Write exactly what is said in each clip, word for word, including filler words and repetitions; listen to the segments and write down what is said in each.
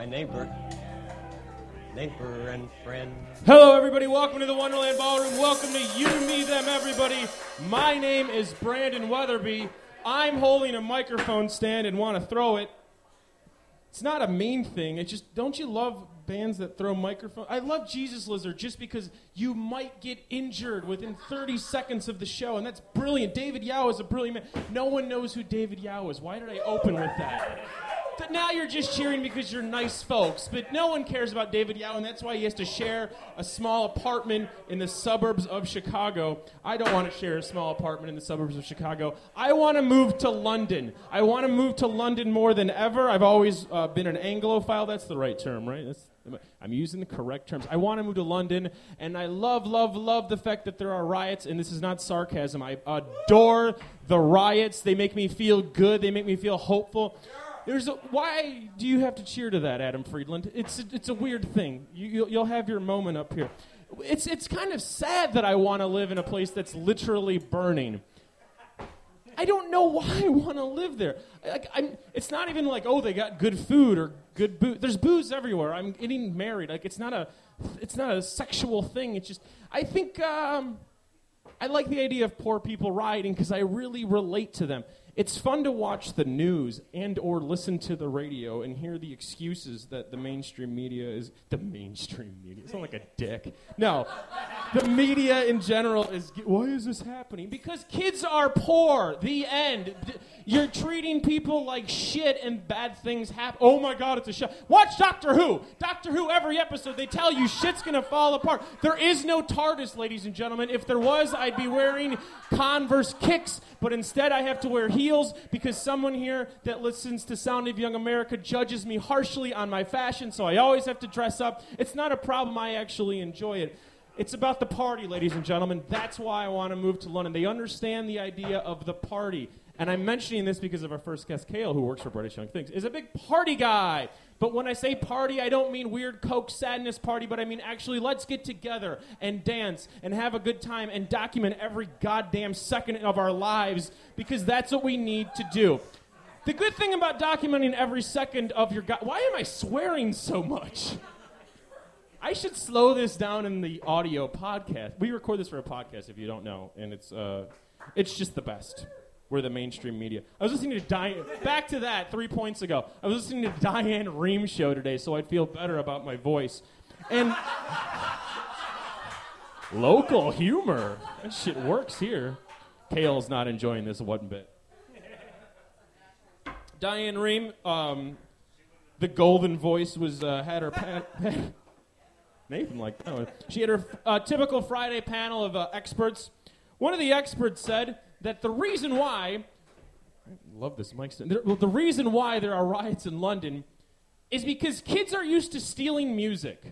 My neighbor. Neighbor and friend. Hello, everybody. Welcome to the Wonderland Ballroom. Welcome to You, Me, Them, Everybody. My name is Brandon Weatherby. I'm holding a microphone stand and want to throw it. It's not a mean thing. It's just, don't you love bands that throw microphones? I love Jesus Lizard just because you might get injured within thirty seconds of the show, and that's brilliant. David Yao is a brilliant man. No one knows who David Yao is. Why did I open with that? But now you're just cheering because you're nice folks, but no one cares about David Yao, and that's why he has to share a small apartment in the suburbs of Chicago. I don't want to share a small apartment in the suburbs of Chicago. I want to move to London. I want to move to London more than ever. I've always uh, been an Anglophile. That's the right term, right? That's, I'm using the correct terms. I want to move to London, and I love, love, love the fact that there are riots, and this is not sarcasm. I adore the riots. They make me feel good. They make me feel hopeful. There's a, why do you have to cheer to that, Adam Friedland? It's a, it's a weird thing. You, you'll, you'll have your moment up here. It's it's kind of sad that I want to live in a place that's literally burning. I don't know why I want to live there. Like, I'm, it's not even like, oh, they got good food or good booze. There's booze everywhere. I'm getting married. Like, it's not a it's not a sexual thing. It's just, I think um, I like the idea of poor people rioting because I really relate to them. It's fun to watch the news and or listen to the radio and hear the excuses that the mainstream media is... The mainstream media? It's not like a dick. No. The media in general is... Why is this happening? Because kids are poor. The end. You're treating people like shit and bad things happen. Oh my God, it's a show. Watch Doctor Who. Doctor Who, every episode, they tell you shit's going to fall apart. There is no TARDIS, ladies and gentlemen. If there was, I'd be wearing Converse kicks, but instead I have to wear heels because someone here that listens to Sound of Young America judges me harshly on my fashion, so I always have to dress up. It's not a problem. I actually enjoy it. It's about the party, ladies and gentlemen. That's why I want to move to London. They understand the idea of the party. And I'm mentioning this because of our first guest, Kale, who works for British Young Things, is a big party guy. But when I say party, I don't mean weird Coke sadness party, but I mean actually let's get together and dance and have a good time and document every goddamn second of our lives because that's what we need to do. The good thing about documenting every second of your... Go- Why am I swearing so much? I should slow this down in the audio podcast. We record this for a podcast, if you don't know, and it's uh, it's just the best. We're the mainstream media. I was listening to Diane... Back to that, three points ago. I was listening to Diane Rehm show today, so I'd feel better about my voice. And... local humor. That shit works here. Kale's not enjoying this one bit. Diane Rehm, um, the golden voice, was uh, had her... Pa- Nathan like that one. She had her uh, typical Friday panel of uh, experts. One of the experts said that the reason why, I love this mic stand, the, the reason why there are riots in London is because kids are used to stealing music.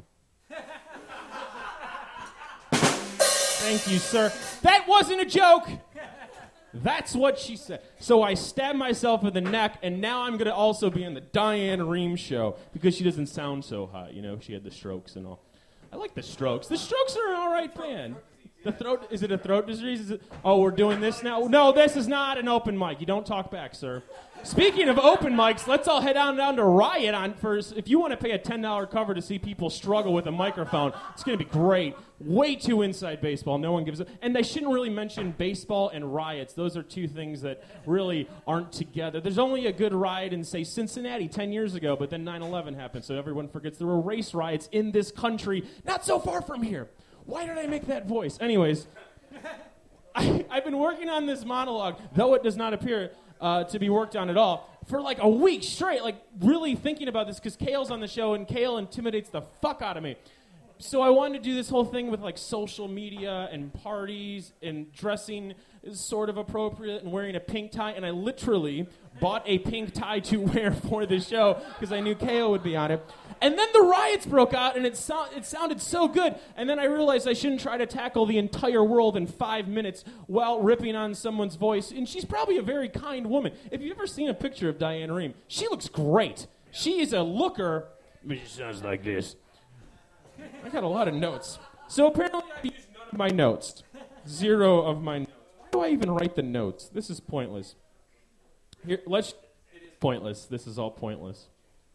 Thank you, sir. That wasn't a joke. That's what she said. So I stabbed myself in the neck, and now I'm going to also be on the Diane Rehm show because she doesn't sound so hot. You know, she had the Strokes and all. I like the Strokes. The Strokes are an all right band. The throat, is it a throat disease? Is it, oh, we're doing this now? No, this is not an open mic. You don't talk back, sir. Speaking of open mics, let's all head on down to Riot on first. If you want to pay a ten dollars cover to see people struggle with a microphone, it's going to be great. Way too inside baseball. No one gives a... And they shouldn't really mention baseball and riots. Those are two things that really aren't together. There's only a good riot in, say, Cincinnati ten years ago, but then nine eleven happened, so everyone forgets there were race riots in this country not so far from here. Why did I make that voice? Anyways, I, I've been working on this monologue, though it does not appear uh, to be worked on at all, for like a week straight, like really thinking about this because Kale's on the show and Kale intimidates the fuck out of me. So I wanted to do this whole thing with like social media and parties and dressing is sort of appropriate and wearing a pink tie, and I literally bought a pink tie to wear for the show because I knew Kale would be on it. And then the riots broke out, and it, so- it sounded so good. And then I realized I shouldn't try to tackle the entire world in five minutes while ripping on someone's voice. And she's probably a very kind woman. If you've ever seen a picture of Diane Rehm, she looks great. She is a looker, but she sounds like this. I got a lot of notes. So apparently I used none of my notes. Zero of my notes. Why do I even write the notes? This is pointless. Here, let's... It is pointless. This is all pointless.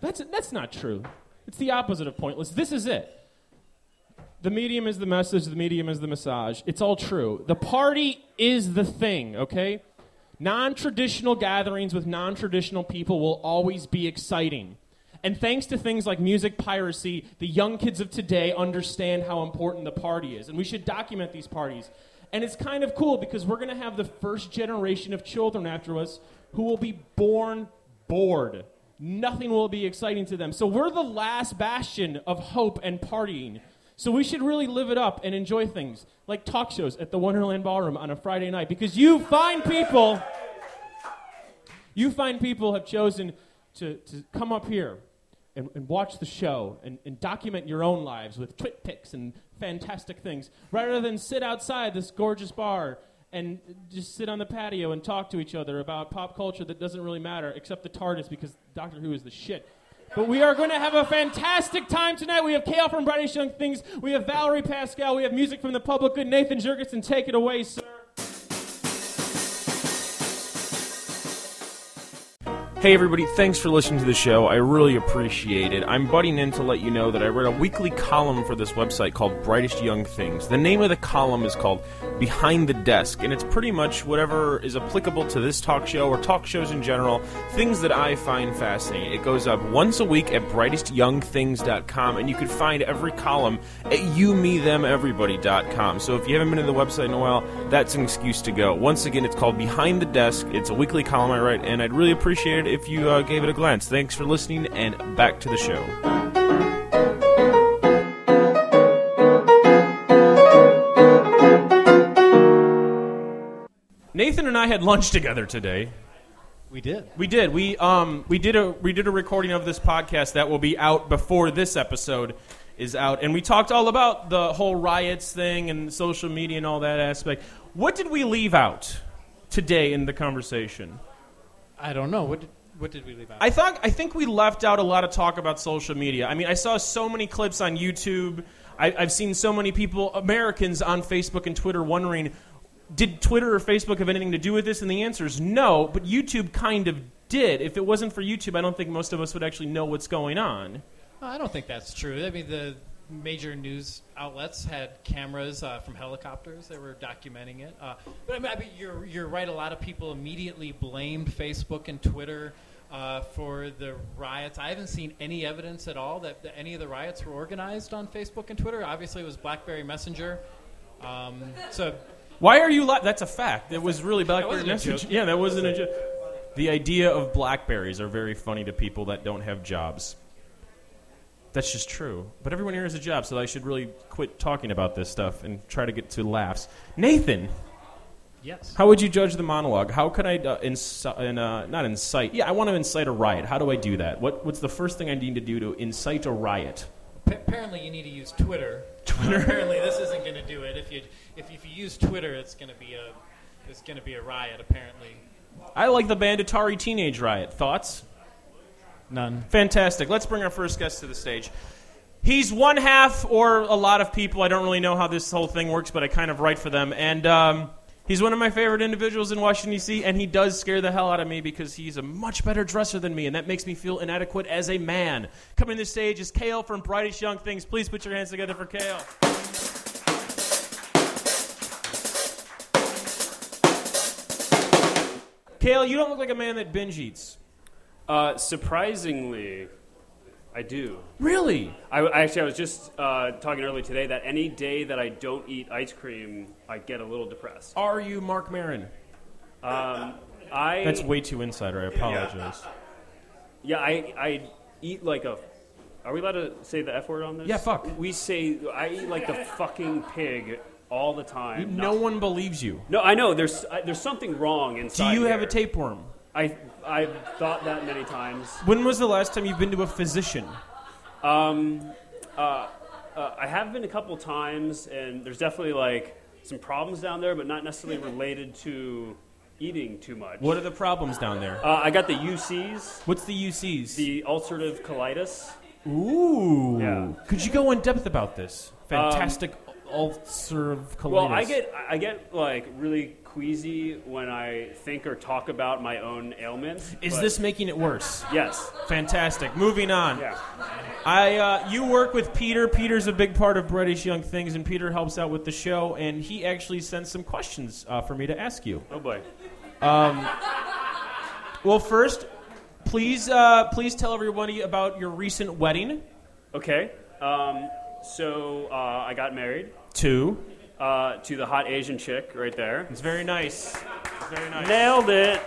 That's that's not true. It's the opposite of pointless. This is it. The medium is the message. The medium is the massage. It's all true. The party is the thing, okay? Non-traditional gatherings with non-traditional people will always be exciting. And thanks to things like music piracy, the young kids of today understand how important the party is. And we should document these parties. And it's kind of cool because we're going to have the first generation of children after us who will be born bored. Nothing will be exciting to them. So we're the last bastion of hope and partying. So we should really live it up and enjoy things like talk shows at the Wonderland Ballroom on a Friday night, because you fine people, you fine people have chosen to, to come up here and, and watch the show and, and document your own lives with twit pics and fantastic things, rather than sit outside this gorgeous bar and just sit on the patio and talk to each other about pop culture that doesn't really matter, except the TARDIS, because Doctor Who is the shit. But we are going to have a fantastic time tonight. We have Kale from Brightest Young Things. We have Valerie Pascal. We have music from the public good. Nathan Jurgensen, take it away, sir. Hey everybody, thanks for listening to the show. I really appreciate it. I'm butting in to let you know that I wrote a weekly column for this website called Brightest Young Things. The name of the column is called Behind the Desk, and it's pretty much whatever is applicable to this talk show or talk shows in general, things that I find fascinating. It goes up once a week at brightest young things dot com, and you can find every column at you me them everybody dot com. So if you haven't been to the website in a while, that's an excuse to go. Once again, it's called Behind the Desk. It's a weekly column I write, and I'd really appreciate it if you uh, gave it a glance. Thanks for listening, and back to the show. Nathan and I had lunch together today. We did. We did. We um we did a we did a recording of this podcast that will be out before this episode is out, and we talked all about the whole riots thing and social media and all that aspect. What did we leave out today in the conversation? I don't know. What did, what did we leave out? I thought I think we left out a lot of talk about social media. I mean, I saw so many clips on YouTube. I, I've seen so many people, Americans, on Facebook and Twitter wondering, did Twitter or Facebook have anything to do with this? And the answer is no, but YouTube kind of did. If it wasn't for YouTube, I don't think most of us would actually know what's going on. I don't think that's true. I mean, the major news outlets had cameras uh, from helicopters that were documenting it. Uh, but I mean, I mean, you're you're right. A lot of people immediately blamed Facebook and Twitter uh, for the riots. I haven't seen any evidence at all that, that any of the riots were organized on Facebook and Twitter. Obviously, it was BlackBerry Messenger. Um, so, why are you? Li- That's a fact. It was really BlackBerry that wasn't Messenger. Yeah, that wasn't a joke. The idea of Blackberries are very funny to people that don't have jobs. That's just true. But everyone here has a job, so I should really quit talking about this stuff and try to get to laughs. Nathan. Yes. How would you judge the monologue? How could I, uh, inci- in, uh, not incite, yeah, I want to incite a riot. How do I do that? What, what's the first thing I need to do to incite a riot? P- apparently you need to use Twitter. Twitter? Uh, apparently this isn't going to do it. If you if, if you use Twitter, it's going to be a it's going to be a riot, apparently. I like the band Atari Teenage Riot. Thoughts? None. Fantastic. Let's bring our first guest to the stage. He's one half, or a lot of people. I don't really know how this whole thing works, but I kind of write for them. And um, he's one of my favorite individuals in Washington, D C, and he does scare the hell out of me because he's a much better dresser than me, and that makes me feel inadequate as a man. Coming to the stage is Kale from Brightest Young Things. Please put your hands together for Kale. Kale, you don't look like a man that binge eats. Uh, surprisingly, I do. Really? I, I actually, I was just uh, talking earlier today that any day that I don't eat ice cream, I get a little depressed. Are you Mark Maron? Um, I That's way too insider. I apologize. yeah, I I eat like a. Are we allowed to say the F word on this? Yeah, fuck. We say I eat like the fucking pig all the time. No Not, one believes you. No, I know. There's uh, there's something wrong inside. Do you have here. a tapeworm? I I've thought that many times. When was the last time you've been to a physician? Um, uh, uh, I have been a couple times, and there's definitely like some problems down there, but not necessarily related to eating too much. What are the problems down there? Uh, I got the U Cs, What's the U Cs? the ulcerative colitis. Ooh. Yeah. Could you go in depth about this? Fantastic ulcerative colitis. Well, I get I get like really queasy when I think or talk about my own ailments. Is but- this making it worse? Yes. Fantastic. Moving on. Yeah. I uh, you work with Peter. Peter's a big part of British Young Things, and Peter helps out with the show. And he actually sent some questions uh, for me to ask you. Oh boy. Well, first, please uh, please tell everybody about your recent wedding. Okay. Um, so uh, I got married Two. uh, to the hot Asian chick right there. It's very nice. It's very nice. Nailed it.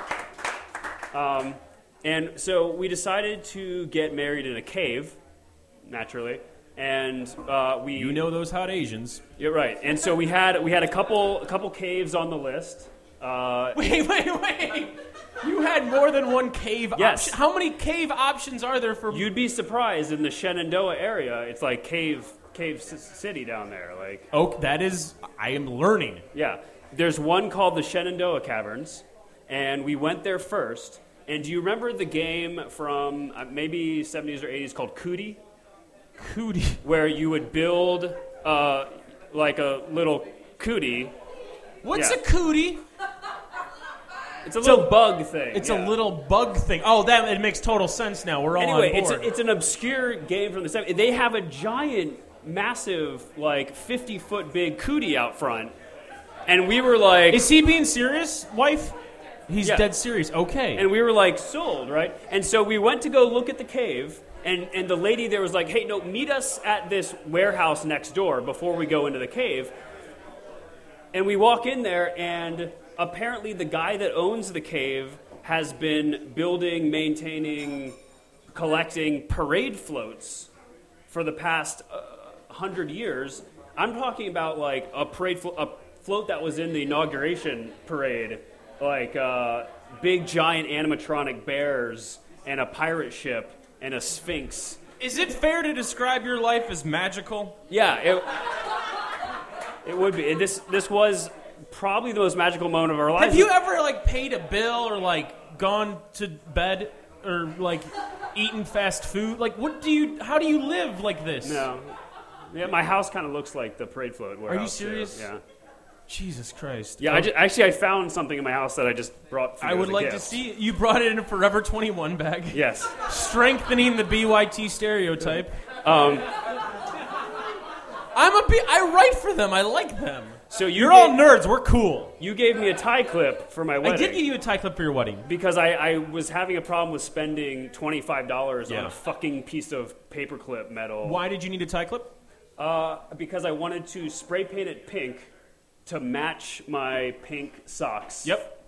Um, and so we decided to get married in a cave, naturally, and uh, we. You know those hot Asians. You're right. And so we had we had a couple a couple caves on the list. Uh, Wait, wait, wait. You had more than one cave Yes. option. How many cave options are there for... you'd be surprised in the Shenandoah area. It's like cave cave c- city down there. Like Oh, that is... I am learning. yeah, there's one called the Shenandoah Caverns, and we went there first. And do you remember the game from uh, maybe seventies or eighties called Cootie? Cootie. Where you would build uh, like a little cootie. What's Yeah. a cootie? It's a little bug thing. It's yeah. a little bug thing. Oh, that it makes total sense now. We're all Anyway, on it's board. a, it's an obscure game from the seventies. They have a giant, massive, like fifty foot big cootie out front, and we were like, Is he being serious, wife? He's Yeah. dead serious. Okay. and we were like sold, right? And so we went to go look at the cave. And, and the lady there was like, hey, no, meet us at this warehouse next door before we go into the cave. And we walk in there, and apparently the guy that owns the cave has been building, maintaining, collecting parade floats for the past uh, hundred years. I'm talking about like a parade, flo- a float that was in the inauguration parade, like uh, big giant animatronic bears and a pirate ship and a sphinx. Is it fair to describe your life as magical? Yeah, it, it would be. And this this was probably the most magical moment of our lives. Have you ever like paid a bill or like gone to bed or like eaten fast food? Like, what do you? How do you live like this? No. Yeah, my house kind of looks like the parade float warehouse. Are you too. serious? Yeah. Jesus Christ. Yeah, I ju- actually I found something in my house that I just brought for you I would as a like to gift. see you brought it in a Forever twenty-one bag. Yes. Strengthening the B Y T stereotype. Um, I'm a B- I write for them. I like them. so you You're gave, all nerds. We're cool. you gave me a tie clip for my wedding. I did give you a tie clip for your wedding. because I, I was having a problem with spending twenty-five dollars Yeah. on a fucking piece of paperclip metal. Why did you need a tie clip? Uh, because I wanted to spray paint it pink to match my pink socks. Yep.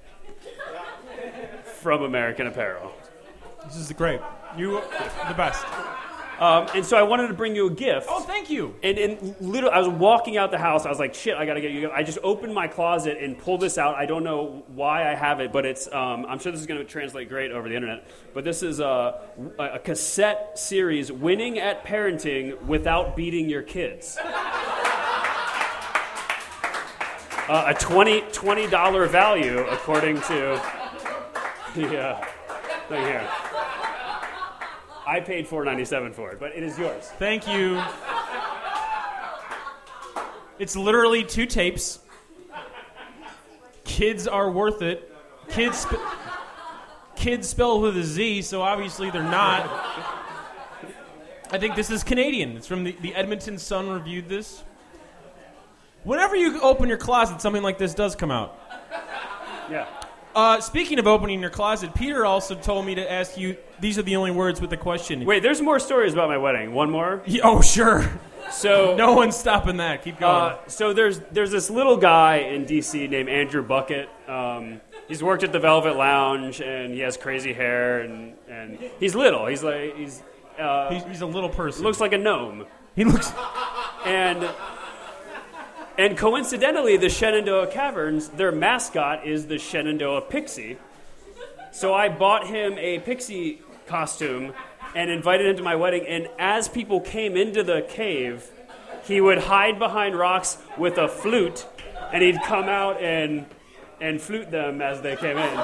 From American Apparel. This is great. You the best. Um, and so I wanted to bring you a gift. Oh, thank you. And, and literally, I was walking out the house. I was like, shit, I got to get you a gift. I just opened my closet and pulled this out. I don't know why I have it, but it's. Um, I'm sure this is going to translate great over the internet. But this is a, a cassette series, Winning at Parenting Without Beating Your Kids. Uh, a twenty dollars value, according to the uh, thing here. I paid four ninety-seven for it, but it is yours. Thank you. It's literally two tapes. Kids are worth it. Kids, sp- kids spelled with a Z, so obviously they're not. I think this is Canadian. It's from the, the Edmonton Sun reviewed this. Whenever you open your closet, something like this does come out. Yeah. Uh, speaking of opening your closet, Peter also told me to ask you, these are the only words with the question. Wait, there's more stories about my wedding. One more. Y- Oh, sure. So No one's stopping that. Keep going. Uh, so there's there's this little guy in D C named Andrew Bucket. Um, he's worked at the Velvet Lounge, and he has crazy hair, and, and he's little. He's like he's, uh, he's, he's a little person. looks like a gnome, he looks... and and coincidentally, the Shenandoah Caverns, their mascot is the Shenandoah Pixie. So I bought him a pixie costume and invited him to my wedding. And as people came into the cave, he would hide behind rocks with a flute, and he'd come out and and flute them as they came in.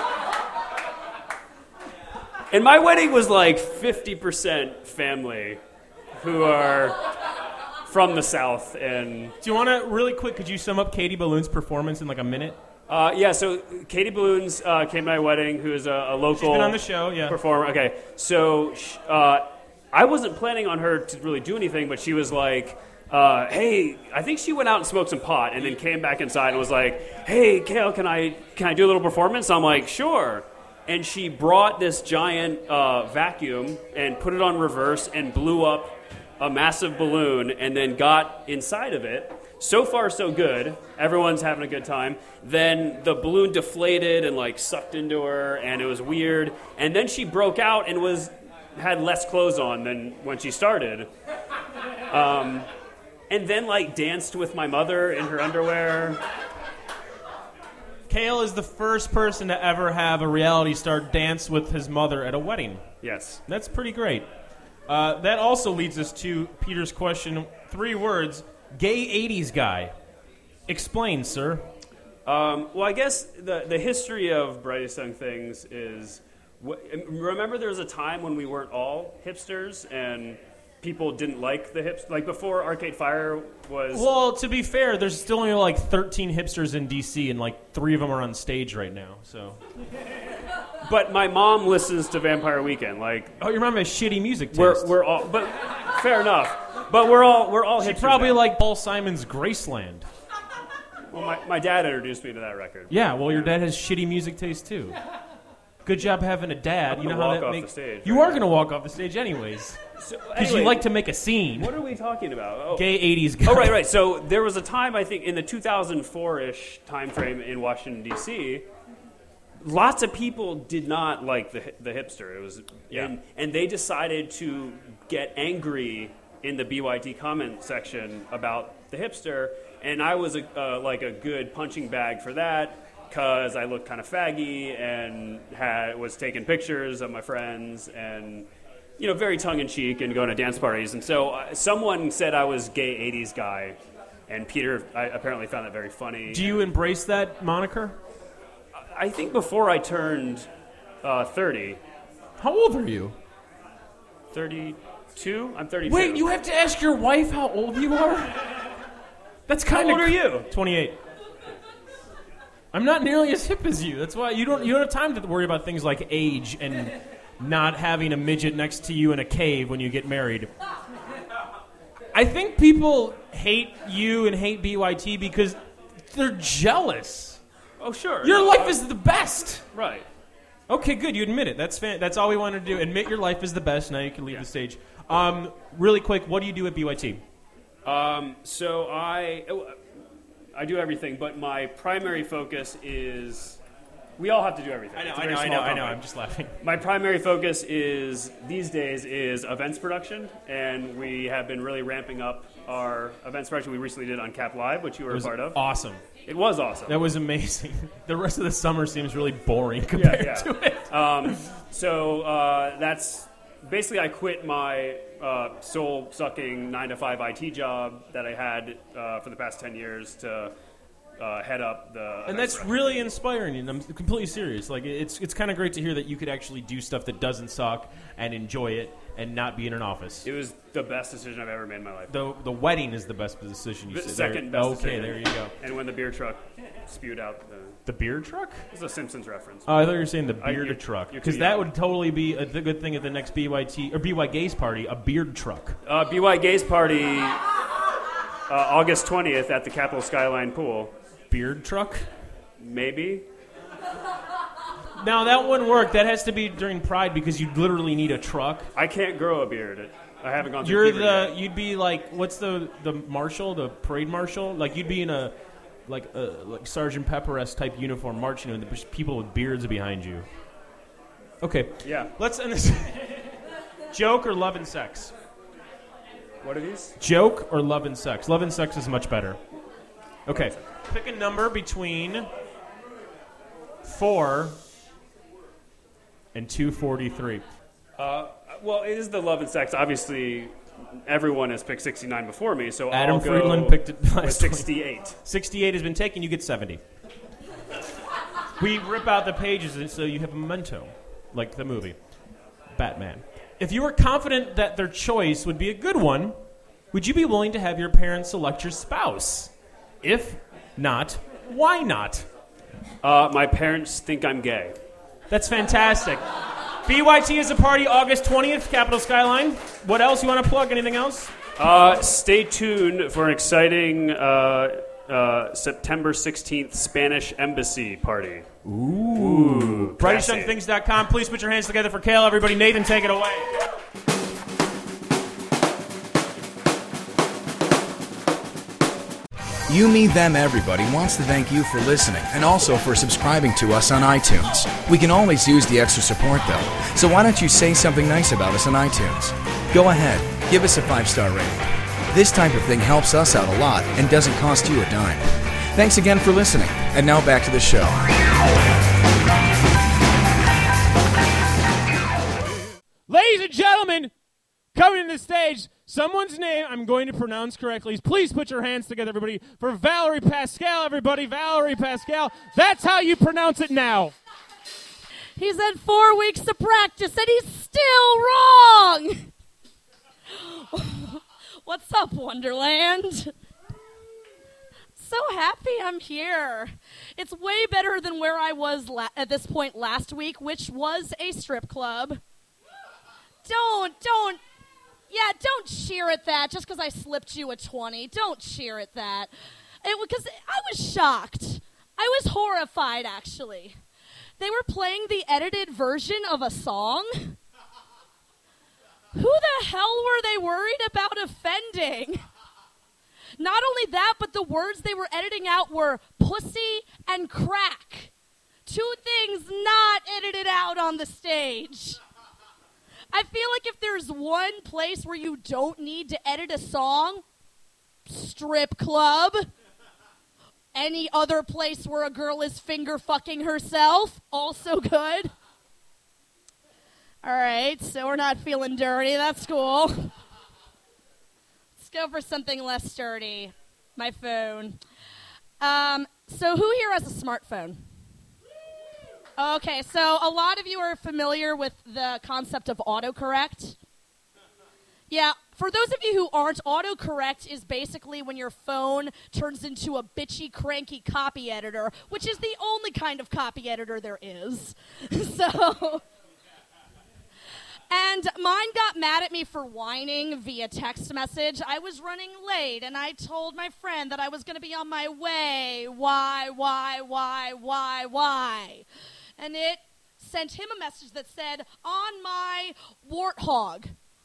And my wedding was like fifty percent family, who are from the South. And Do you want to, really quick, could you sum up Katie Balloon's performance in like a minute? uh, yeah, so Katie Balloons uh, came to my wedding, who is a, a local She's been on the show, yeah. performer. Okay, so sh- uh, I wasn't planning on her to really do anything, but she was like, uh, hey, I think she went out and smoked some pot and then came back inside and was like, hey, Kale, can I can I do a little performance? I'm like, sure. And she brought this giant uh, vacuum and put it on reverse and blew up a massive balloon and then got inside of it. So far, so good. Everyone's having a good time. Then the balloon deflated and like sucked into her, and it was weird. And then she broke out and was had less clothes on than when she started. Um, and then like danced with my mother in her underwear. Kale is the first person to ever have a reality star dance with his mother at a wedding. Yes. That's pretty great. Uh, that also leads us to Peter's question. Three words. Gay eighties guy. Explain, sir. Um, well, I guess the, the history of Brightest Young Things is... wh- Remember there was a time when we weren't all hipsters and people didn't like the hips... Like before Arcade Fire was... Well, to be fair, there's still only like thirteen hipsters in D C, and like three of them are on stage right now. So, But my mom listens to Vampire Weekend. Like, oh, you remember my shitty music taste? we're we're all... But fair enough. But we're all we're all She hipsters probably now. like Paul Simon's Graceland. Well, my, my dad introduced me to that record. Yeah, well, your dad has shitty music taste too. Good job having a dad. I'm You know gonna how walk that off makes. the stage You right are now. going to walk off the stage anyways, So, because anyway, you like to make a scene. What are we talking about? Oh. Gay eighties guy. Oh, right, right. So there was a time, I think, in the two thousand four-ish time frame in Washington, D C, lots of people did not like the the hipster. It was, Yeah. and, and they decided to get angry in the B Y T comment section about the hipster, and I was a, uh, like a good punching bag for that because I looked kind of faggy and had was taking pictures of my friends and, you know, very tongue-in-cheek and going to dance parties. And so uh, someone said I was gay eighties guy, and Peter I, apparently found that very funny. Do you embrace that moniker? I think before I turned uh, thirty, How old are you? thirty-two? I'm thirty-two. Wait, you have to ask your wife how old you are? That's kind How of. old are you? twenty-eight. I'm not nearly as hip as you. That's why you don't you don't have time to worry about things like age and not having a midget next to you in a cave when you get married. I think people hate you and hate B Y T because they're jealous. Oh, sure. Your No, life uh, is the best. Right. Okay, good. You admit it. That's fan- that's all we wanted to do. Admit your life is the best. Now you can leave Yeah. the stage. Um, really quick, what do you do at B Y T? Um, so I, I do everything, but my primary focus is... We all have to do everything. It's a very small company. I'm just laughing. My primary focus is, these days, is events production, and we have been really ramping up our events production we recently did on Cap Live, which you were It a was part of. awesome. It was awesome. That was amazing. The rest of the summer seems really boring compared yeah. to it. Um, so uh, that's basically I quit my uh, soul-sucking nine to five I T job that I had uh, for the past ten years to uh, head up the. And that's really inspiring, and I'm completely serious. Like it's it's kind of great to hear that you could actually do stuff that doesn't suck and enjoy it and not be in an office. It was the best decision I've ever made in my life. The the wedding is the best decision you The said. second There- best Okay, decision. there you go. And when the beer truck spewed out the. The beer truck? It's a Simpsons reference. Oh, I thought you were saying the I- beard you're- truck, you're because too that young. would totally be a th- good thing at the next B Y T or B Y Gays party. A beard truck. Uh, B Y Gays party, uh, August twentieth at the Capitol Skyline Pool. Beard truck. Maybe. Now that wouldn't work. That has to be during Pride because you literally need a truck. I can't grow a beard. I haven't gone through You're puberty the yet. you'd be like what's the the marshal, the parade marshal? Like you'd be in a like a like Sergeant Pepper-esque type uniform marching, and there's people with beards behind you. Okay, Yeah. let's end this. Joke or love and sex? What are these? Joke or love and sex? Love and sex is much better. Okay, pick a number between four and two forty-three. Uh, well, it is the love and sex. Obviously, everyone has picked sixty-nine before me, so Adam I'll go Friedland picked it with last week. sixty-eight. sixty-eight has been taken, you get seventy. We rip out the pages and so you have a memento, like the movie Batman. If you were confident that their choice would be a good one, Would you be willing to have your parents select your spouse? If not, why not? Uh, my parents think I'm gay. That's fantastic. B Y T is a party August twentieth, Capitol Skyline. What else? You want to plug? Anything else? Uh, stay tuned for an exciting uh, uh, September sixteenth Spanish Embassy party. Ooh. Ooh brightish young things dot com. Please put your hands together for Kale. Everybody, Nathan, take it away. You, Me, Them, Everybody wants to thank you for listening and also for subscribing to us on iTunes. We can always use the extra support, though, so why don't you say something nice about us on iTunes? Go ahead, give us a five-star rating. This type of thing helps us out a lot and doesn't cost you a dime. Thanks again for listening, and now back to the show. Ladies and gentlemen, coming to the stage, someone's name I'm going to pronounce correctly. Please put your hands together, everybody, for Valerie Pascal, everybody. Valerie Pascal. That's how you pronounce it now. He's had four weeks of practice, and he's still wrong. What's up, Wonderland? So happy I'm here. It's way better than where I was la- at this point last week, which was a strip club. Don't, don't. Yeah, don't cheer at that just because I slipped you a twenty. Don't cheer at that. It because I was shocked. I was horrified, actually. They were playing the edited version of a song. Who the hell were they worried about offending? Not only that, but the words they were editing out were pussy and crack. Two things not edited out on the stage. I feel like if there's one place where you don't need to edit a song, strip club. Any other place where a girl is finger fucking herself, also good. All right, so we're not feeling dirty. That's cool. Let's go for something less dirty. My phone. Um, so who here has a smartphone? Okay, so a lot of you are familiar with the concept of autocorrect. Yeah, for those of you who aren't, autocorrect is basically when your phone turns into a bitchy, cranky copy editor, which is the only kind of copy editor there is. So, and mine got mad at me for whining via text message. I was running late, and I told my friend that I was going to be on my way. Why, why, why, why, why? And it sent him a message that said, on my warthog.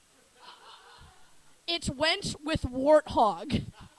It went with warthog.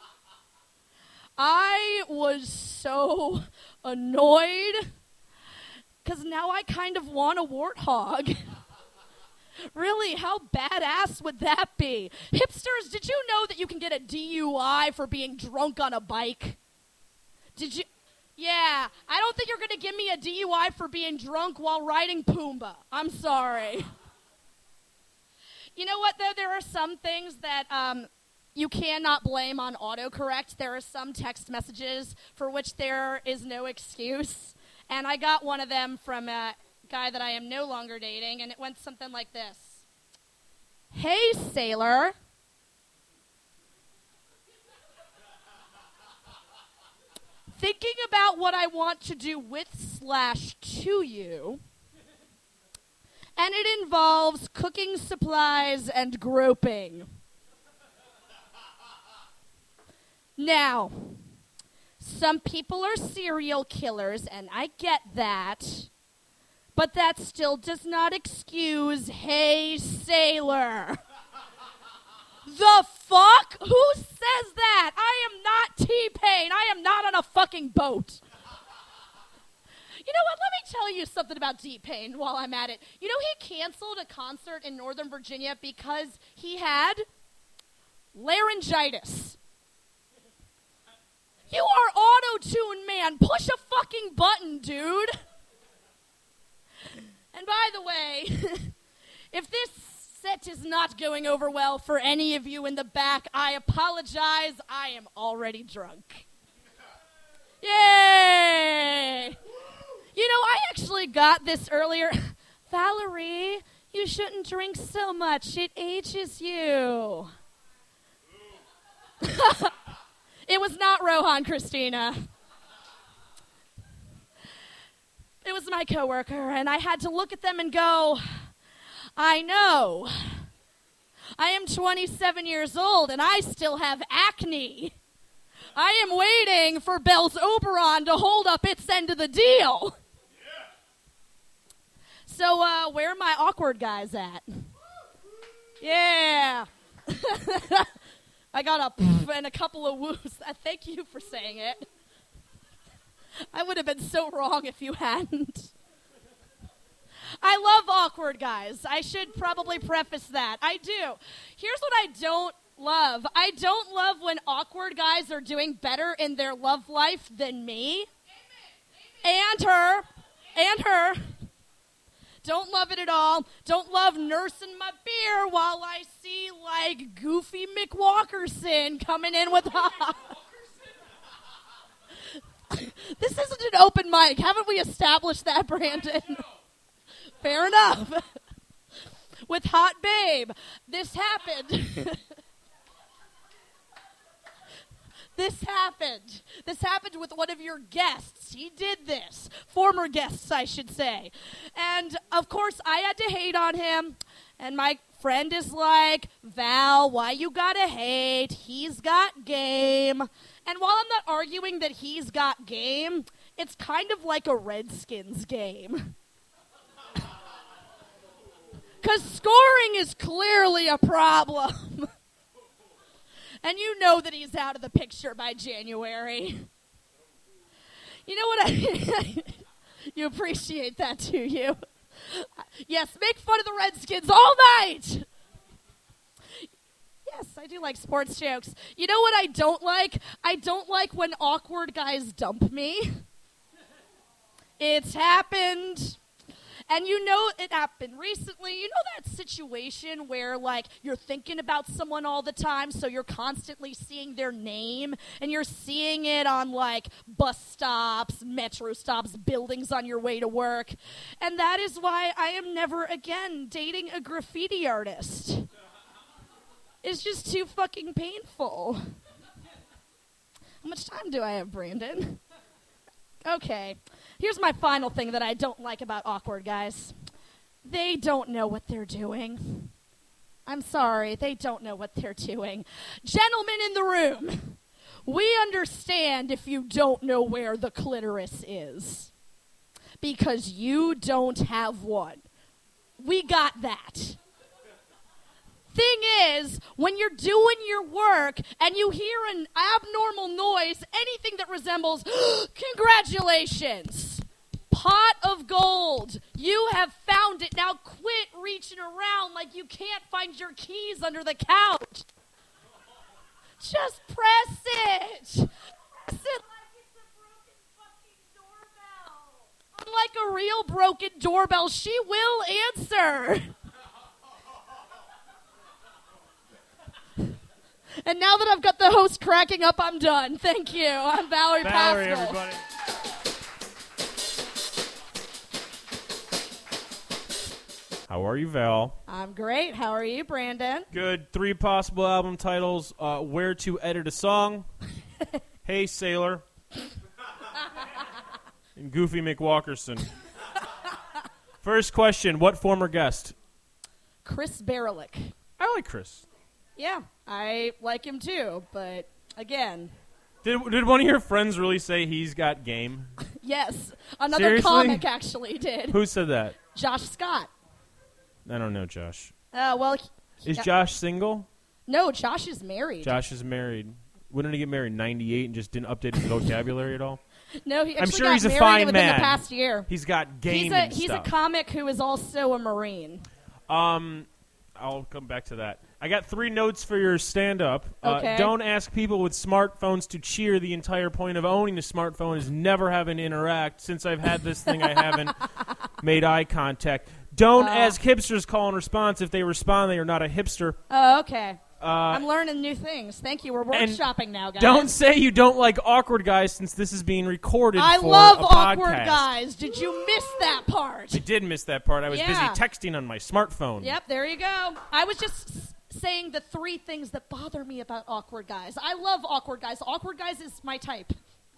I was so annoyed because now I kind of want a warthog. Really, how badass would that be? Hipsters, did you know that you can get a D U I for being drunk on a bike? Did you? Yeah, I don't think you're going to give me a D U I for being drunk while riding Pumbaa. I'm sorry. You know what, though? There are some things that um, you cannot blame on autocorrect. There are some text messages for which there is no excuse. And I got one of them from a guy that I am no longer dating, and it went something like this. Hey, sailor. Thinking about what I want to do with slash to you, and it involves cooking supplies and groping. Now, some people are serial killers, and I get that, but that still does not excuse, hey, sailor. The fuck? Who says that? I am not T-Pain. I am not on a fucking boat. You know what? Let me tell you something about T-Pain while I'm at it. You know, he canceled a concert in Northern Virginia because he had laryngitis. You are auto-tune, man. Push a fucking button, dude. And by the way, if this set is not going over well for any of you in the back, I apologize. I am already drunk. Yay! You know, I actually got this earlier. Valerie, you shouldn't drink so much. It ages you. It was not Rohan, Christina. It was my coworker, and I had to look at them and go, I know. I am twenty-seven years old, and I still have acne. I am waiting for Bell's Oberon to hold up its end of the deal. Yeah. So, uh, where are my awkward guys at? Yeah. I got a pff and a couple of woos. Uh, thank you for saying it. I would have been so wrong if you hadn't. I love awkward guys. I should probably preface that. I do. Here's what I don't love. I don't love when awkward guys are doing better in their love life than me. Amen. Amen. And her. And her. Don't love it at all. Don't love nursing my beer while I see, like, Goofy McWalkerson coming in with hot. This isn't an open mic. Haven't we established that, Brandon? Fair enough. With Hot Babe. This happened. This happened. This happened with one of your guests. He did this. Former guests, I should say. And, of course, I had to hate on him. And my friend is like, Val, why you gotta hate? He's got game. And while I'm not arguing that he's got game, it's kind of like a Redskins game. Because scoring is clearly a problem. And you know that he's out of the picture by January. You know what I... You appreciate that, do you? Yes, make fun of the Redskins all night! Yes, I do like sports jokes. You know what I don't like? I don't like when awkward guys dump me. It's happened. And you know it happened recently. You know that situation where, like, you're thinking about someone all the time, so you're constantly seeing their name, and you're seeing it on, like, bus stops, metro stops, buildings on your way to work. And that is why I am never again dating a graffiti artist. It's just too fucking painful. How much time do I have, Brandon? Okay. Here's my final thing that I don't like about awkward guys. They don't know what they're doing. I'm sorry, they don't know what they're doing. Gentlemen in the room, we understand if you don't know where the clitoris is. Because you don't have one. We got that. Thing is, when you're doing your work and you hear an abnormal noise, anything that resembles, congratulations, pot of gold, you have found it. Now quit reaching around like you can't find your keys under the couch. Just press it. Press it like it's a broken fucking doorbell. Unlike a real broken doorbell, she will answer. And now that I've got the host cracking up, I'm done. Thank you. I'm Valerie, Valerie, Pascal. everybody. How are you, Val? I'm great. How are you, Brandon? Good. Three possible album titles. Uh, Where to Edit a Song. Hey, Sailor. And Goofy McWalkerson. First question. What former guest? Chris Berelick. I like Chris. Yeah, I like him too, but again. Did did one of your friends really say he's got game? Yes, another Seriously? comic actually did. Who said that? Josh Scott. I don't know Josh. Uh, well, he, Is yeah. Josh single? No, Josh is married. Josh is married. When did he get married? ninety-eight and just didn't update his vocabulary at all? No, he I'm actually sure got he's a married fine within man. the past year. He's got game He's a and he's stuff. a comic who is also a Marine. Um, I'll come back to that. I got three notes for your stand-up. Okay. Uh, don't ask people with smartphones to cheer. The entire point of owning a smartphone is never having to interact. Since I've had this thing, I haven't made eye contact. Don't Uh. ask hipsters call and response. If they respond, they are not a hipster. Oh, okay. Uh, I'm learning new things. Thank you. We're and workshopping now, guys. Don't say you don't like awkward guys, since this is being recorded I for love a awkward podcast. guys. Did you miss that part? I did miss that part. I was Yeah. busy texting on my smartphone. Yep, there you go. I was just s- saying the three things that bother me about awkward guys. I love awkward guys. Awkward guys is my type.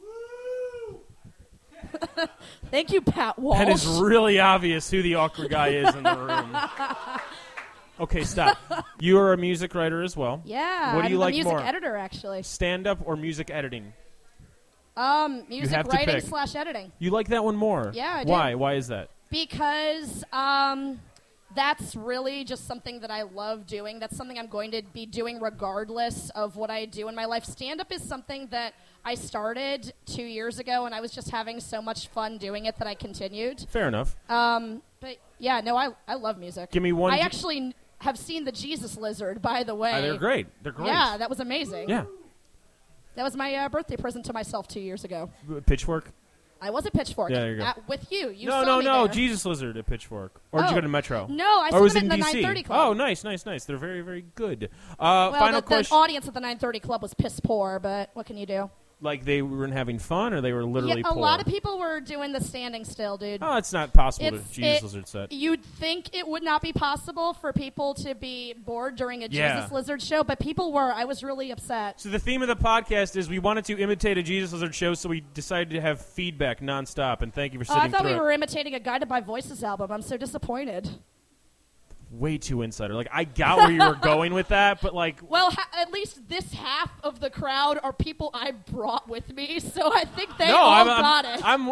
Thank you, Pat Walsh. And it's really obvious who the awkward guy is in the room. Okay, stop. You are a music writer as well. Yeah, what do I'm you a like music more? editor, actually. Stand-up or music editing? Um, music have to writing pick. slash editing. You like that one more? Yeah, I do. Why? Why is that? Because um, that's really just something that I love doing. That's something I'm going to be doing regardless of what I do in my life. Stand-up is something that I started two years ago, and I was just having so much fun doing it that I continued. Fair enough. Um, but, yeah, no, I I love music. Give me one. I d- actually n- have seen the Jesus Lizard, by the way. Uh, they're great. They're great. Yeah, that was amazing. Yeah. That was my uh, birthday present to myself two years ago. Pitchfork? I was at Pitchfork. Yeah, there you go. At, with you. You no, saw no, me no. there. Jesus Lizard at Pitchfork. Or did Oh. you go to Metro? No, I or saw was them in at the D C? nine thirty Club. Oh, nice, nice, nice. They're very, very good. Uh, well, final the, question. the audience at the nine thirty Club was piss poor, but what can you do? Like they weren't having fun, or they were literally Yeah, a poor? lot of people were doing the standing still, dude. Oh, it's not possible It's- to Jesus it- Lizard set. You'd think it would not be possible for people to be bored during a Yeah. Jesus Lizard show, but people were. I was really upset. So the theme of the podcast is we wanted to imitate a Jesus Lizard show, so we decided to have feedback nonstop. And thank you for Oh, sitting I thought through we it. were imitating a Guided by Voices album. I'm so disappointed. Way too insider. Like I got where you were going with that, but like Well, ha- at least this half of the crowd are people I brought with me, so I think they no, all I'm, got I'm, it. I'm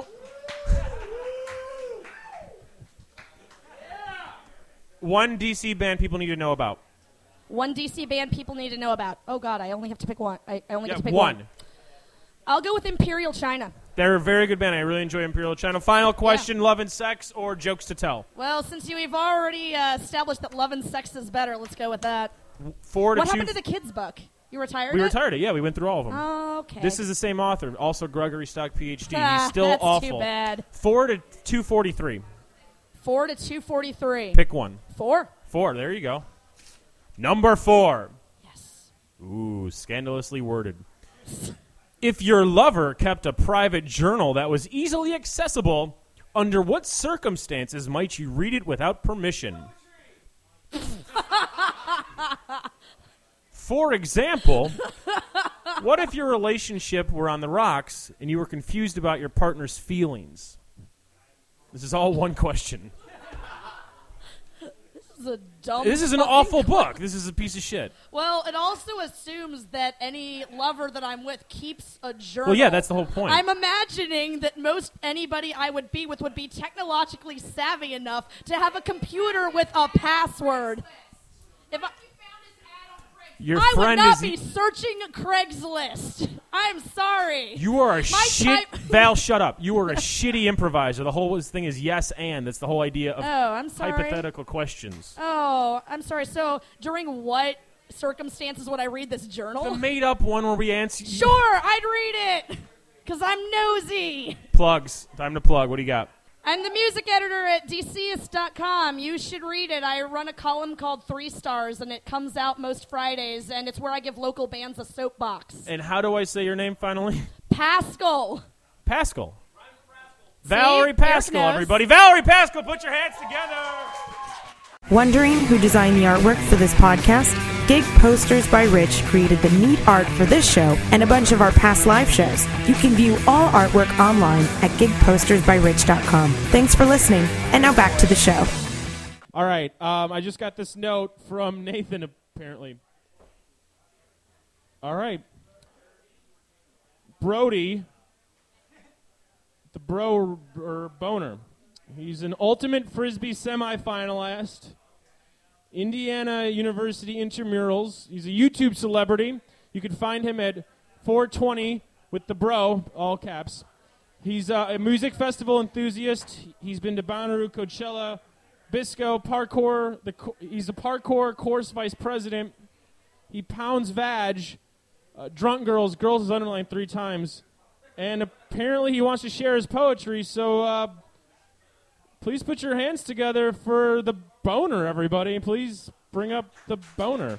one D C band people need to know about. One D C band people need to know about. Oh, God, I only have to pick one. I, I only Yeah, get to pick one. one. I'll go with Imperial China. They're a very good band. I really enjoy Imperial China. Final question: Love and Sex or Jokes to Tell? Well, since you, we've already uh, established that Love and Sex is better, let's go with that. Four to What two. happened to the kids' book? You retired we it? retired it. Yeah, we went through all of them. Oh, okay. This is the same author, also Gregory Stock, P H D. Ah, He's still that's awful. too bad. Four to two forty-three. Four to two forty-three. Pick one. Four. Four. There you go. Number four. Yes. Ooh, scandalously worded. If your lover kept a private journal that was easily accessible, under what circumstances might you read it without permission? For example, what if your relationship were on the rocks and you were confused about your partner's feelings? This is all one question. This is a dumb This is an fucking awful que- book. This is a piece of shit. Well, it also assumes that any lover that I'm with keeps a journal. Well, yeah, that's the whole point. I'm imagining that most anybody I would be with would be technologically savvy enough to have a computer with a password. If I, Your I would friend not is be searching Craigslist. I'm sorry. You are a My shit. type- Val, shut up. You are a shitty improviser. The whole thing is yes and. That's the whole idea of Oh, I'm sorry. hypothetical questions. Oh, I'm sorry. So, during what circumstances would I read this journal? The made up one where we answer. Sure, I'd read it. Because I'm nosy. Plugs. Time to plug. What do you got? I'm the music editor at D C S dot com. You should read it. I run a column called Three Stars, and it comes out most Fridays, and it's where I give local bands a soapbox. And how do I say your name finally? Pascal. Pascal. Valerie Eric Pascal, knows. everybody. Valerie Pascal, put your hands together. Wondering who designed the artwork for this podcast? Gig Posters by Rich created the neat art for this show and a bunch of our past live shows. You can view all artwork online at gig posters by rich dot com. Thanks for listening, and now back to the show. All right. Um, I just got this note from Nathan, apparently. All right. Brody, the bro or boner. He's an ultimate Frisbee semifinalist. Indiana University intramurals. He's a YouTube celebrity. You can find him at four twenty with the bro, all caps. He's uh, a music festival enthusiast. He's been to Bonnaroo, Coachella, Bisco, parkour. The co- he's a parkour course vice president. He pounds vag, uh, drunk girls. Girls is underlined three times. And apparently he wants to share his poetry, so uh, please put your hands together for the boner, everybody. Please bring up the boner.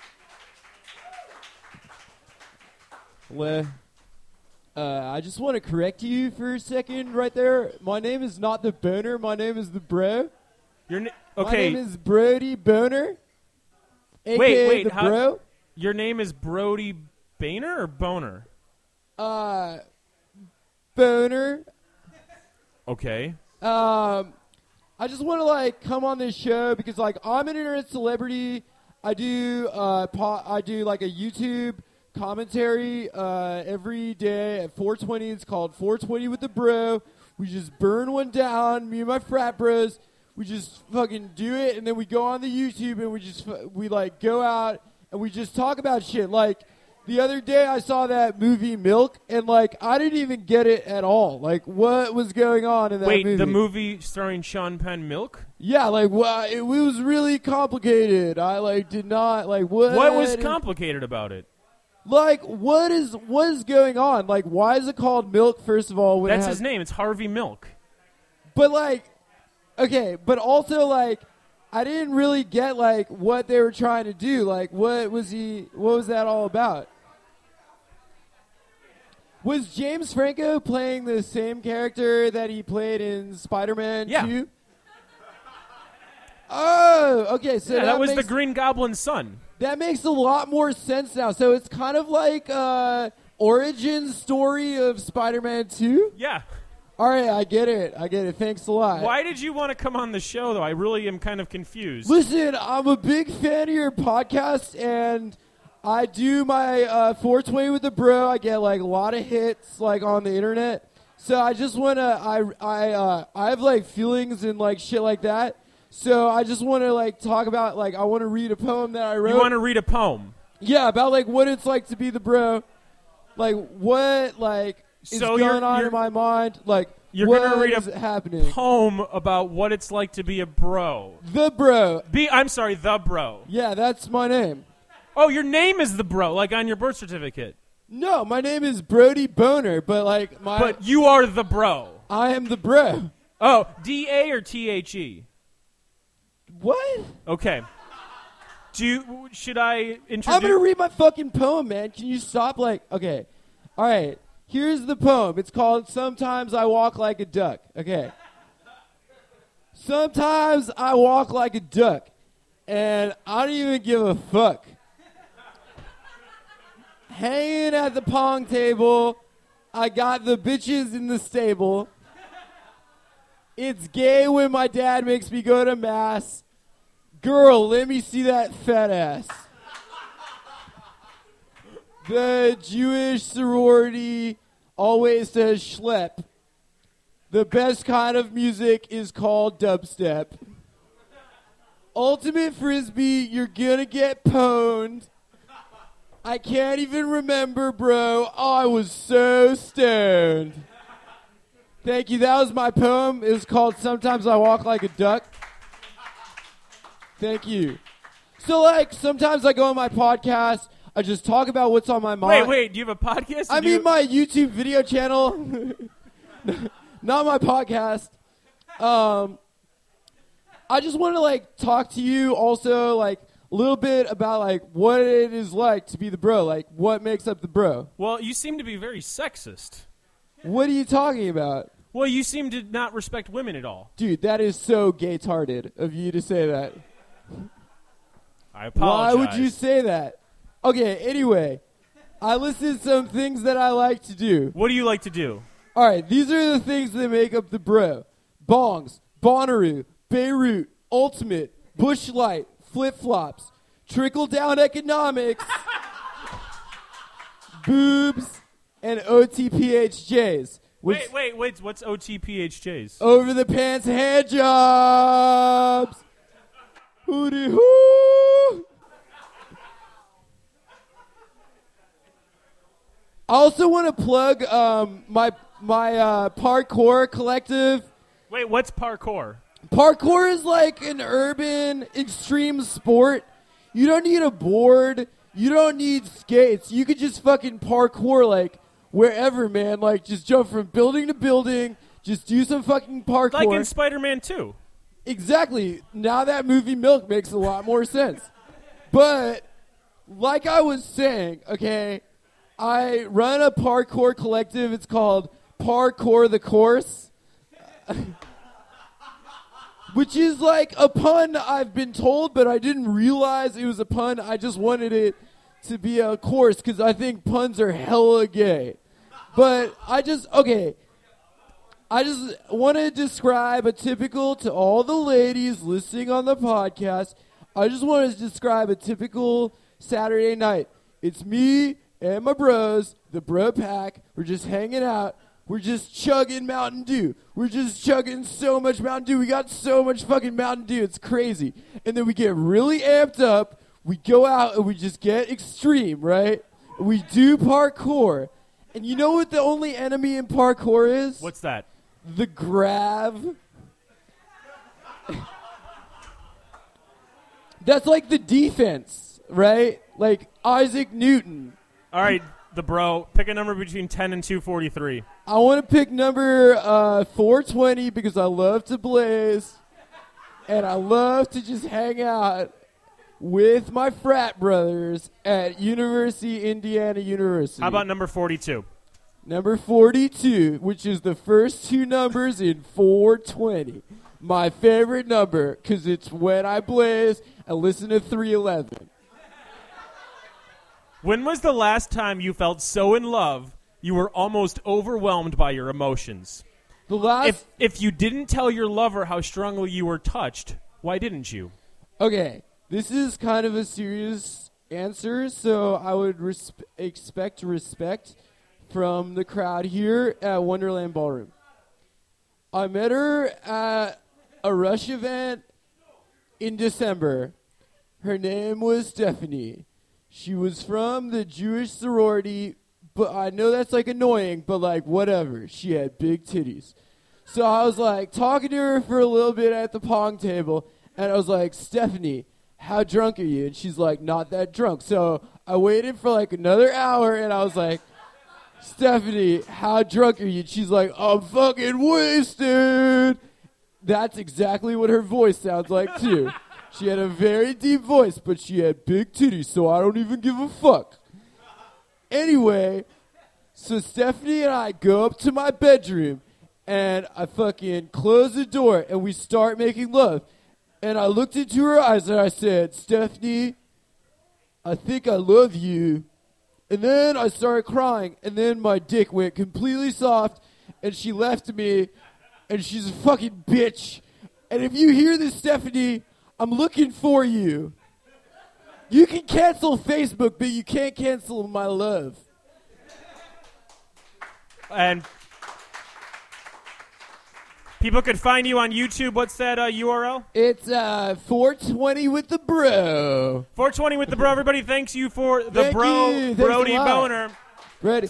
Le, uh, I just want to correct you for a second right there. My name is not the boner. My name is the bro. Your na- My okay. name is Brody Boner. A K A Wait, wait, the how- bro. Your name is Brody Boehner or Boner? Uh, Boner. Okay. Um, I just want to like come on this show because like I'm an internet celebrity. I do uh po- I do like a YouTube commentary uh every day at four twenty. It's called four twenty with the bro. We just burn one down. Me and my frat bros. We just fucking do it, and then we go on the YouTube and we just we like go out and we just talk about shit. Like the other day, I saw that movie Milk, and like I didn't even get it at all. Like what was going on in that Wait, movie? the movie starring Sean Penn, Milk? Yeah, like well, it, it was really complicated. I like did not like what. What was complicated about it? Like what is what is going on? Like why is it called Milk? First of all, when it That's has- his name. It's Harvey Milk. But like, okay, but also like, I didn't really get like what they were trying to do. Like, what was he? What was that all about? Was James Franco playing the same character that he played in Spider-Man Yeah. two? Oh, okay. So yeah, that, that was makes, the Green Goblin's son. that makes a lot more sense now. So it's kind of like uh, origin story of Spider-Man two. Yeah. All right, I get it. I get it. Thanks a lot. Why did you want to come on the show, though? I really am kind of confused. Listen, I'm a big fan of your podcast, and I do my uh, four twenty with the bro. I get like a lot of hits like on the internet. So I just want to, I, I, uh, I have like feelings and like shit like that. So I just want to like talk about like I want to read a poem that I wrote. You want to read a poem? Yeah, about like what it's like to be the bro. Like what like is So you're- going on you're- in my mind. Like You're what gonna read is a happening. poem about what it's like to be a bro. The bro. Be I'm sorry, the bro. Yeah, that's my name. Oh, your name is the bro, like on your birth certificate. No, my name is Brody Boner, but like my But you are the bro. I am the bro. Oh, D A or T H E? What? Okay. Do you, should I introduce? I'm gonna read my fucking poem, man. Can you stop? Like, okay, all right. Here's the poem. It's called "Sometimes I Walk Like a Duck." Okay. Sometimes I walk like a duck, and I don't even give a fuck. Hanging at the pong table, I got the bitches in the stable. It's gay when my dad makes me go to mass. Girl, let me see that fat ass. The Jewish sorority always says schlep. The best kind of music is called dubstep. Ultimate Frisbee, you're gonna get pwned. I can't even remember, bro. I was so stoned. Thank you. That was my poem. It was called Sometimes I Walk Like a Duck. Thank you. So, like, sometimes I go on my podcast. I just talk about what's on my mind. Wait, wait. Do you have a podcast? I Do you- mean, my YouTube video channel. Not my podcast. Um, I just want to, like, talk to you also, like, a little bit about, like, what it is like to be the bro. Like, what makes up the bro. Well, you seem to be very sexist. What are you talking about? Well, you seem to not respect women at all. Dude, that is so gay-tarded of you to say that. I apologize. Why would you say that? Okay, anyway, I listed some things that I like to do. What do you like to do? All right, these are the things that make up the bro. Bongs, Bonnaroo, Beirut, Ultimate, Bush Light, flip-flops, trickle-down economics, boobs, and O T P H Js. Which Wait, wait, wait. What's O T P H Js? over-the-pants hand jobs. Hootie hoo. I also want to plug um, my my uh, parkour collective. Wait, what's parkour? Parkour is like an urban extreme sport. You don't need a board. You don't need skates. You could just fucking parkour like wherever, man. Like just jump from building to building. Just do some fucking parkour. Like in Spider-Man two. Exactly. Now that movie Milk makes a lot more sense. But like I was saying, okay, I run a parkour collective. It's called Parkour the Course. which is like a pun I've been told, but I didn't realize it was a pun. I just wanted it to be a course because I think puns are hella gay. But I just, okay, I just want to describe a typical, to all the ladies listening on the podcast, I just want to describe a typical Saturday night. It's me and my bros, the bro pack. We're just hanging out. We're just chugging Mountain Dew. We're just chugging so much Mountain Dew. We got so much fucking Mountain Dew. It's crazy. And then we get really amped up. We go out and we just get extreme, right? We do parkour. And you know what the only enemy in parkour is? What's that? The grab. That's like the defense, right? Like Isaac Newton. All right, the bro. Pick a number between ten and two forty-three. I want to pick number uh, four twenty because I love to blaze. And I love to just hang out with my frat brothers at University, Indiana University. How about number forty-two? Number forty-two, which is the first two numbers in four twenty. My favorite number, because it's when I blaze and listen to three eleven. When was the last time you felt so in love you were almost overwhelmed by your emotions? The last... If, if you didn't tell your lover how strongly you were touched, why didn't you? Okay, this is kind of a serious answer, so I would resp- expect respect from the crowd here at Wonderland Ballroom. I met her at a Rush event in December. Her name was Stephanie. She was from the Jewish sorority, but I know that's like annoying, but like whatever. She had big titties. So I was like talking to her for a little bit at the pong table, and I was like, Stephanie, how drunk are you? And she's like, not that drunk. So I waited for like another hour, and I was like, Stephanie, how drunk are you? And she's like, I'm fucking wasted. That's exactly what her voice sounds like, too. She had a very deep voice, but she had big titties, so I don't even give a fuck. Anyway, so Stephanie and I go up to my bedroom, and I fucking close the door, and we start making love. And I looked into her eyes, and I said, Stephanie, I think I love you. And then I started crying, and then my dick went completely soft, and she left me, and she's a fucking bitch. And if you hear this, Stephanie, I'm looking for you. You can cancel Facebook, but you can't cancel my love. And people could find you on YouTube. What's that uh, U R L? It's uh, four twenty with the bro. four twenty with the bro. Everybody, thanks you for the Thank bro, you. Thanks Brody a lot. Boner. Ready?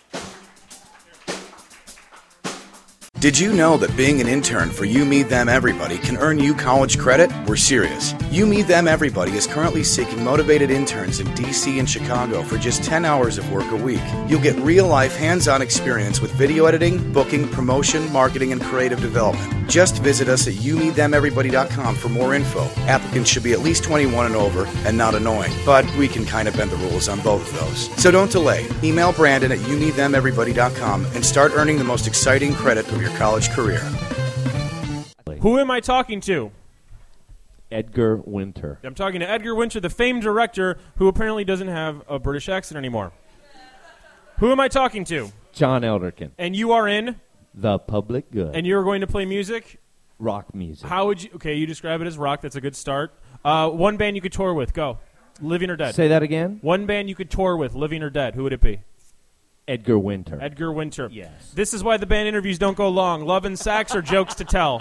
Did you know that being an intern for You, Me, Them, Everybody can earn you college credit? We're serious. You, Me, Them, Everybody is currently seeking motivated interns in D C and Chicago for just ten hours of work a week. You'll get real-life, hands-on experience with video editing, booking, promotion, marketing, and creative development. Just visit us at you me them everybody dot com for more info. Applicants should be at least twenty-one and over and not annoying, but we can kind of bend the rules on both of those. So don't delay. Email Brandon at you me them everybody dot com and start earning the most exciting credit of your college career. Who am I talking to? Edgar Winter. I'm talking to Edgar Winter, the famed director who apparently doesn't have a British accent anymore. Who am I talking to? John Elderkin. And you are in? The Public Good. And you're going to play music? Rock music. How would you... Okay, you describe it as rock. That's a good start. Uh, one band you could tour with. Go. Living or dead. Say that again? One band you could tour with, living or dead. Who would it be? Edgar Winter. Edgar Winter. Yes. This is why the band interviews don't go long. Love and sax or jokes to tell?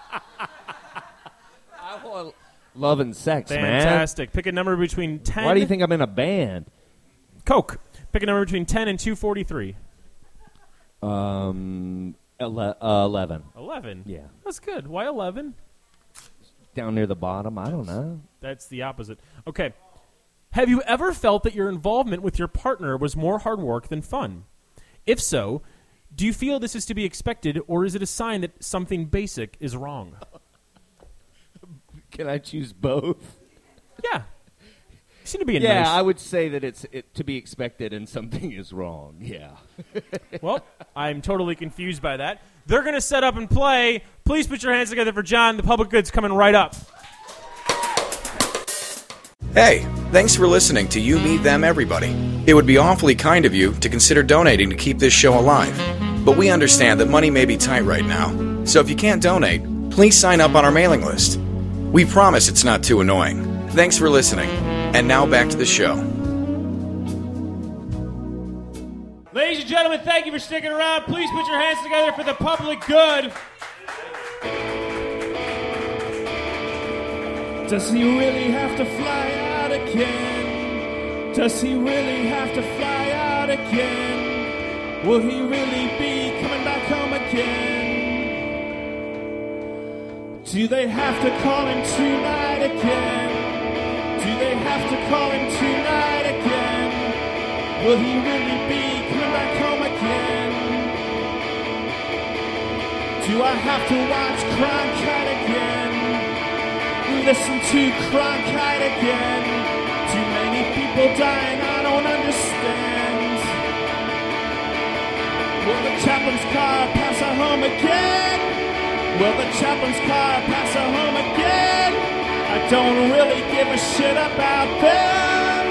I want love and sex, man. Fantastic. Pick a number between ten... Why do you think I'm in a band? Coke. Pick a number between ten and two forty-three. Um, ele- uh, eleven. eleven? Yeah. That's good. Why eleven? Down near the bottom. I don't know. That's the opposite. Okay. Have you ever felt that your involvement with your partner was more hard work than fun? If so, do you feel this is to be expected, or is it a sign that something basic is wrong? Can I choose both? Yeah. seem to be a yeah, nice... I would say that it's it, to be expected and something is wrong. Yeah. Well, I'm totally confused by that. They're going to set up and play. Please put your hands together for John. The Public Good's coming right up. Hey, thanks for listening to You, Me, Them, Everybody. It would be awfully kind of you to consider donating to keep this show alive. But we understand that money may be tight right now. So if you can't donate, please sign up on our mailing list. We promise it's not too annoying. Thanks for listening. And now back to the show. Ladies and gentlemen, thank you for sticking around. Please put your hands together for the Public Good. Does he really have to fly out again? Does he really have to fly out again? Will he really be coming back home again? Do they have to call him tonight again? Do they have to call him tonight again? Will he really be coming back home again? Do I have to watch Cronkite again? Listen to Cronkite again? Too many people dying, I don't understand. Will the chaplain's car pass her home again? Will the chaplain's car pass her home again? I don't really give a shit about them.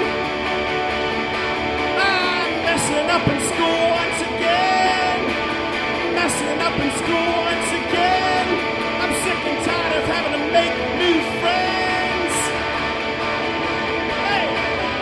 I'm messing up in school once again. Messing up in school once again. I'm sick and tired of having to make new friends. Hey!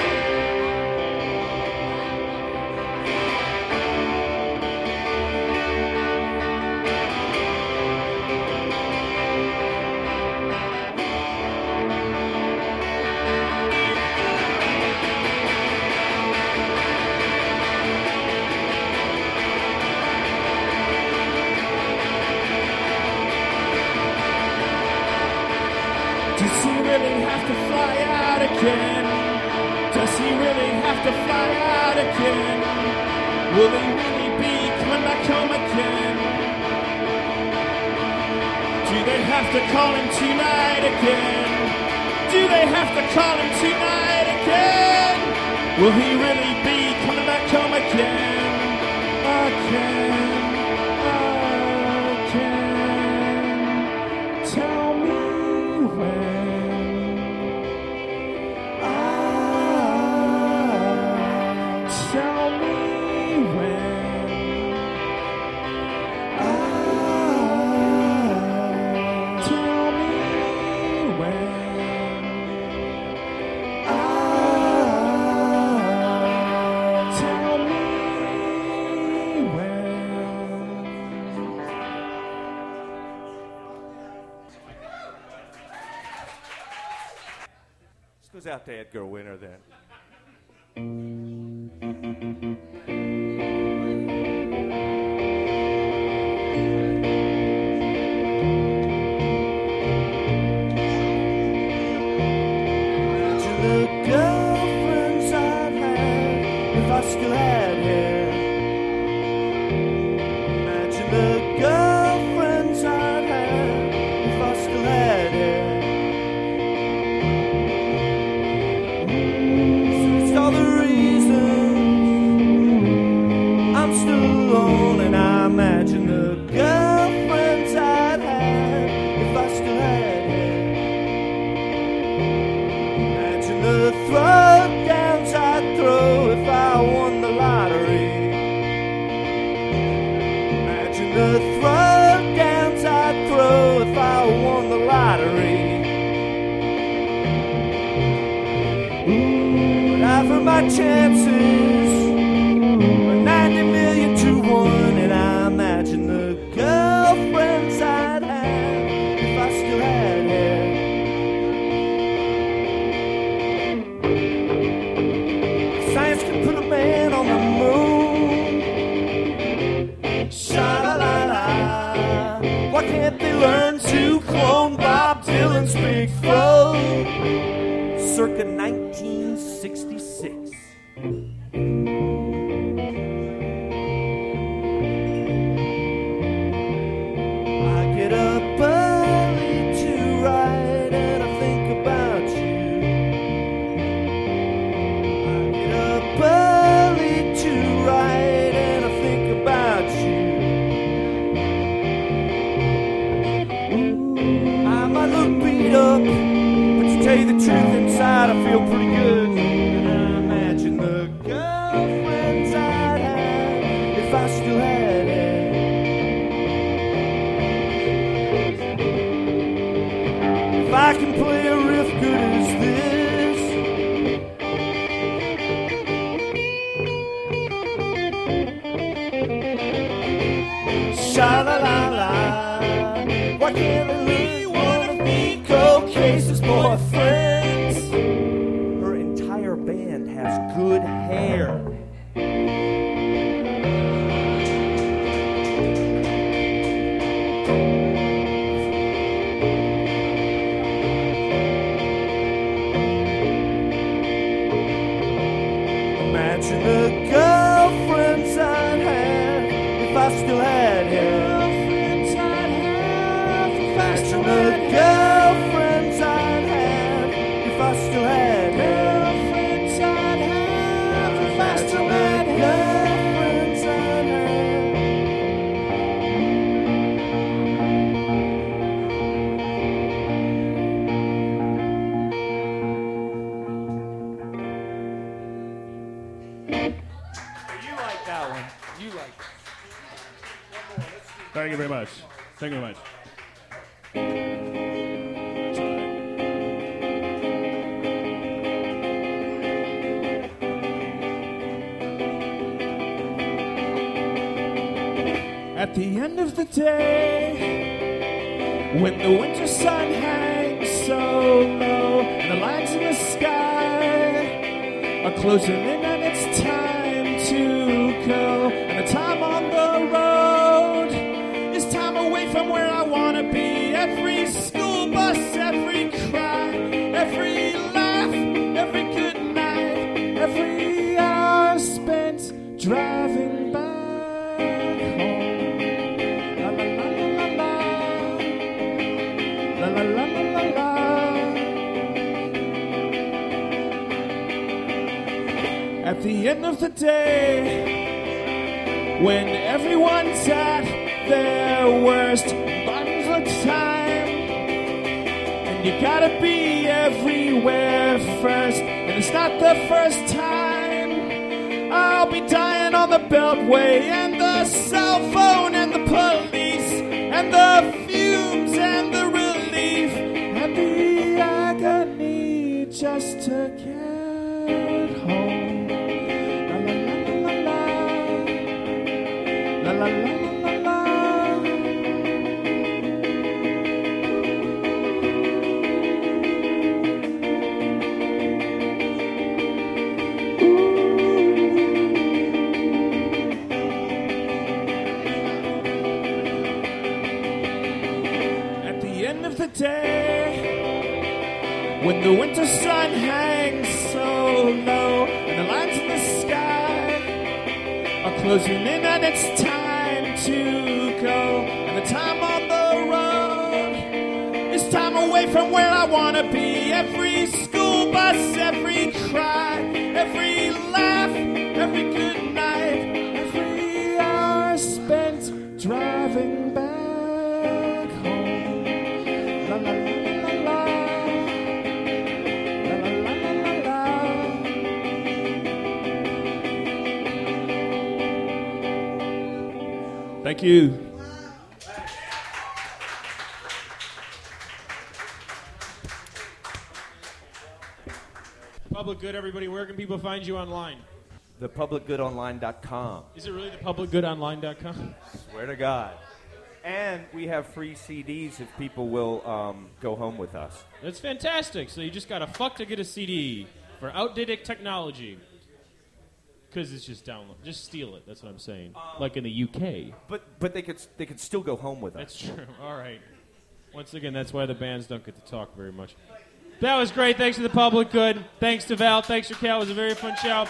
Does he really have to fly out again? Does he really have to fly out again? Will he really be coming back home again? Do they have to call him tonight again? Do they have to call him tonight again? Will he really be coming back home again? Again, again. Tell me when. Tell me when. Ah, tell me when. Ah, tell me when. This goes out to Edgar Winter then. The girlfriends I'd have if I still had hair. Imagine the girlfriends I'd have if I still had hair. So it's all the reasons I'm still alone, and I imagine the girlfriends I'd have if I still had hair. Imagine the throwdowns I'd throw if I won the lottery. Imagine the throwdowns I'd throw if I won the lottery. But I've heard my chances were ninety million to one, and I imagine the girlfriends I'd have if I still had hair. Science can put a man on the moon. Sha-la-la-la. Why can't they learn to clone Bob Dylan's big flow? Circa nineteen sixty-six. I get up early to write and I think about you. might look beat up, but to tell you the truth, inside I feel pretty good. And I imagine the girlfriends I'd have if I still had it. If I can play a riff good as this, sha-la-la-la, why can't I be one of me co-cases boyfriends? Her entire band has good hair. Imagine the girlfriends I'd have if I still had hair. Girlfriends I'd have if I still had hair. Girlfriends I'd have if I still had hair. Girlfriends I'd have if I still had hair. Girlfriends I'd You like that one. You like that. Thank you very much. Thank you very much. At the end of the day, when the winter sun hangs so low and the lines in the sky are closing in and it's time to go, and the time on the road is time away from where I want to be. Every school bus, every cry, every laugh, every good night, every hour spent driving back home. La la la la la la. At the end of the day, when everyone's at their worst, buttons of time, and you gotta be everywhere first, and it's not the first time. I'll be dying on the Beltway, and the cell phone, and the police, and the fumes, and the relief, and the agony just to get home. La la la la la la. At the end of the day, when the winter sun hangs so low and the lines in the sky are closing in and it's time to go, and the time on the road is time away from where I want to be. Every school bus, every cry, every laugh, every good night, every hour spent driving back home. La la la la la. La la la la la la. Thank you. Public Good, everybody. Where can people find you online? the public good online dot com. Is it really the public good online dot com? Swear to God. And we have free C Ds if people will um, go home with us. That's fantastic. So you just got to fuck to get a C D for outdated technology. Because it's just download. Just steal it. That's what I'm saying. Um, like in the U K. But but they could they could still go home with us. That's true. All right. Once again, that's why the bands don't get to talk very much. That was great. Thanks to the Public Good. Thanks to Val. Thanks to Cal. It was a very fun show.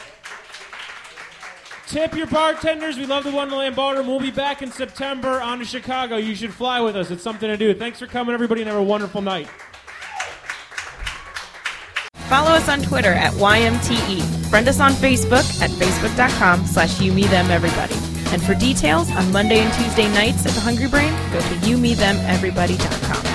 Tip your bartenders. We love the Wonderland Ballroom. We'll be back in September on to Chicago. You should fly with us. It's something to do. Thanks for coming, everybody, and have a wonderful night. Follow us on Twitter at Y M T E. Friend us on Facebook at facebook.com slash you me them everybody. And for details on Monday and Tuesday nights at the Hungry Brain, go to you me them everybody dot com.